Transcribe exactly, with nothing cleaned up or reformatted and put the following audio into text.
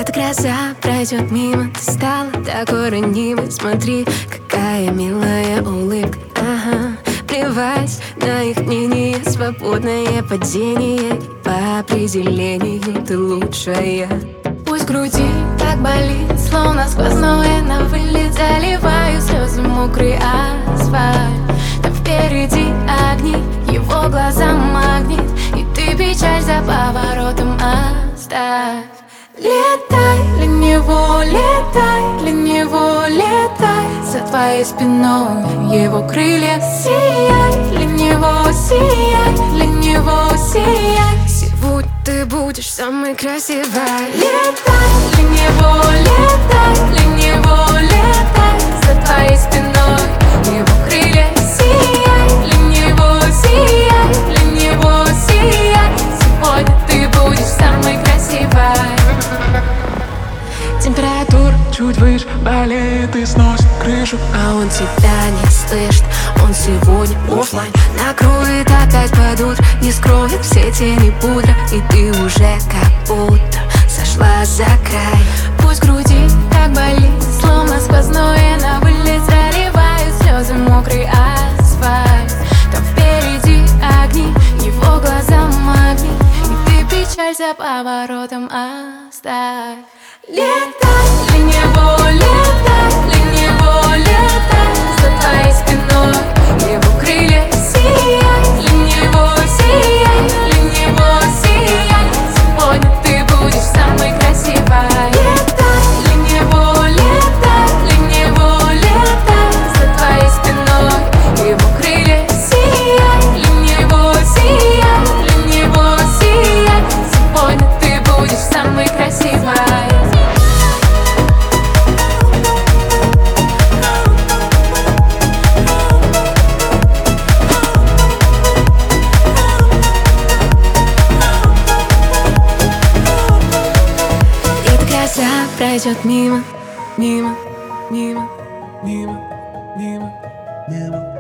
Эта гроза пройдет мимо. Ты стала такой ранимой. Смотри, какая милая улыбка. Ага. Плевать на их мнение. Свободное падение. По определению ты лучшая. Пусть в груди так болит, словно сквозное на вылет. Заливаю слезы мокрый асфальт. Там впереди огни, его глаза магнит. И ты печаль за поворотом оставь. Летай для него, летай для него, летай. За твоей спиной его крылья. Сияй для него, сияй для него, сияй. Сегодня ты будешь самой красивой. Летай для него, летай для него, летай. За твоей спиной его крылья. Сияй для него, сияй для него, сияй. Сегодня ты будешь самой красивой. Температура чуть выше болеет и сносит крышу. А он тебя не слышит. Он сегодня оффлайн. Накроет опять под утро. Не скроет все тени пудра. И ты уже как будто сошла за край. Пусть в груди так болит, словно сквозное на вылет. Заливают слезы мокрый асфальт. Там впереди огни, его глаза магнит. И ты печаль за поворотом оставь. Летай для него, летай для него, летай. За твоей спиной его крылья. Сияй для него, сияй для него, сияй. Сегодня ты будешь самой красивой. Летай для него, летай для него, летай. За твоей спиной его крылья. Сияй для него, сияй для него, сияй. Сегодня ты будешь самой красивой. Пройдет мимо, мимо, мимо, Мимо, мимо, мимо.